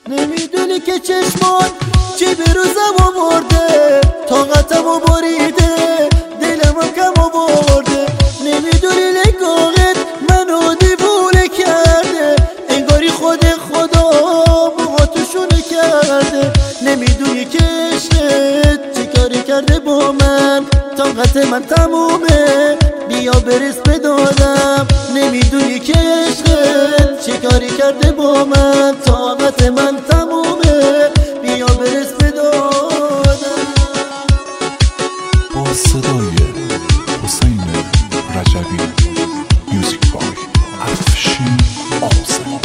نمیدونی که چشمان چی به روزم آورده، طاقتمو بریده، دلمو کم آورده. نمیدونی نگاهت منو دیوونه کرده، انگاری خود خدا موهاتوشونه کرده. نمیدونی که عشقت چی کاری کرده با من، طاقت من تمومه، بیا برس به دادم. نمیدونی که عشقت چی کاری کرده با من، طاقت من تمومه، بیا برس به دادم. با صدای حسین رجبی، میوزیک بای افشین آذری.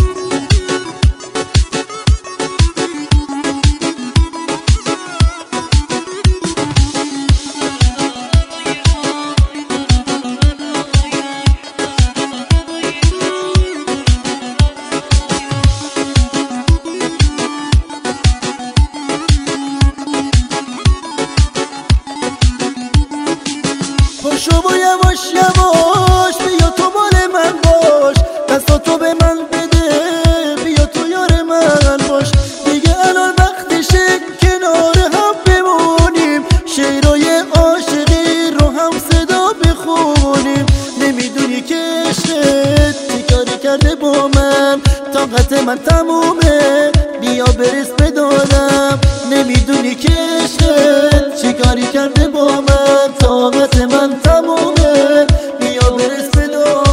پاشو و یواش یواش بیا تو مال من باش، دستاتو به من بده، بیا تو یار من باش. دیگه الان وقتشه کنار هم بمونیم، شعرهای عاشقی رو هم صدا بخونیم. نمیدونی که عشقت چی کاری کرده با من، طاقت من تمومه، بیا برس به دادم. نمیدونی که عشقت چی کاری کرده با من، طاقت من تمومه، بیا برس به دادم.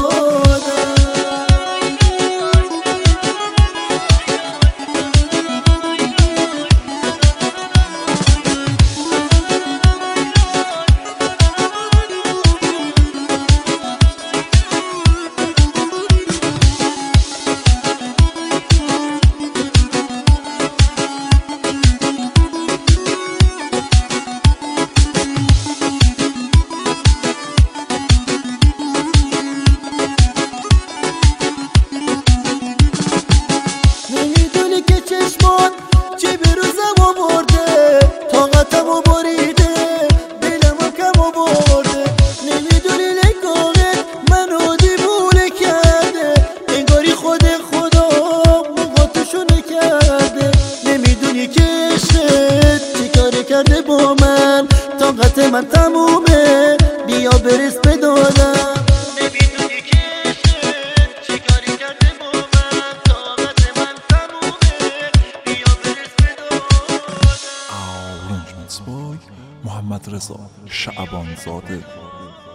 چشمان چی به روزم آورده، طاقتمو بریده، دلمو کم آورده. نمیدونی نگاهت منو دیوونه کرده، انگاری خود خدا موهاتوشونه کرده. نمیدونی که عشقت چی کاری کرده با من، طاقت من تمومه، بیا برس به دادم. محمد رضا شعبان زاده.